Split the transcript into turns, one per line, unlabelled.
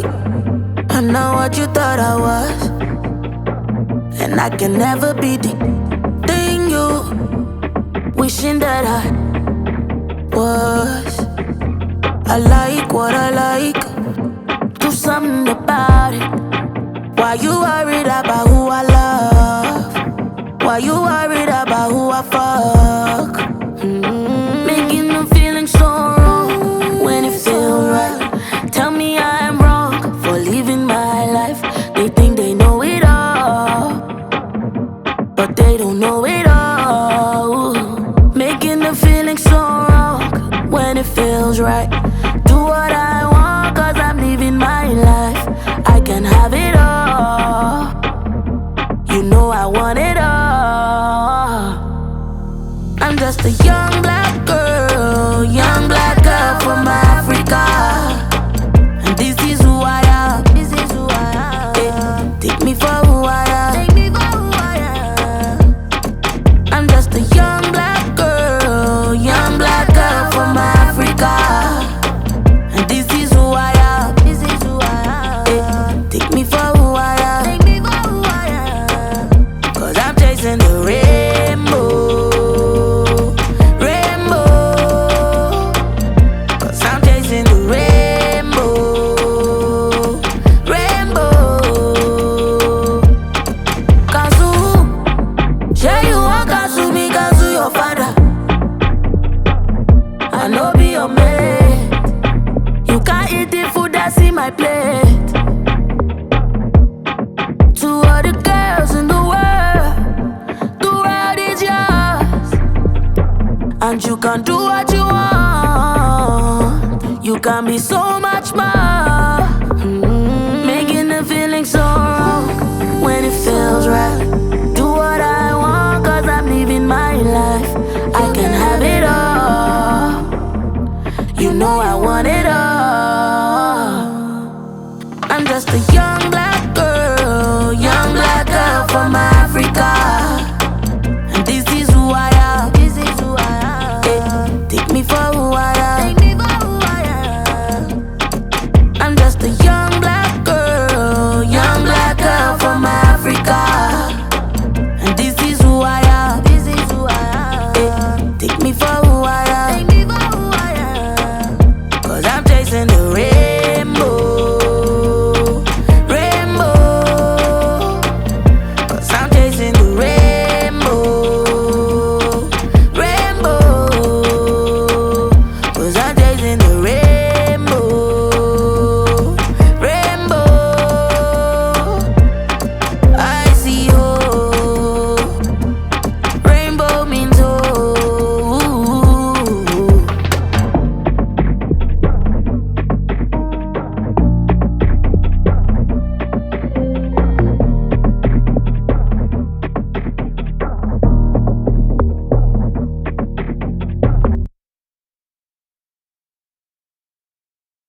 I'm not what you thought I was, and I can never be the thing you wishing that I was. I like what I like, do something about it. Why you worried about who I love? Why you worried about who I fuck? Making them feeling so wrong when it feels right. Tell me I'm wrong for living my life. They think they know it all, but they don't know it all. Making them feeling so wrong when it feels right. Do what I want, cause I'm living my life. I can have it all, you know I want it all. I'm just a young black girl from Africa, and this is who I am. Take me for who I am. I'm just a young black girl from Africa, and this is who I am. Take me for who I am, cause I'm chasing the rainbow. Cause I'm chasing the rainbow. Kazu, share you want Kazu, me Kazu your father. I know be your mate. You can't eat the food that's in my plate. To all the girls in the world is yours, and you can do what you want. You can be so much more. Making the feeling so wrong when it feels right. Do what I want, cause I'm living my life. I can have it all, you know I want it all. I'm just a young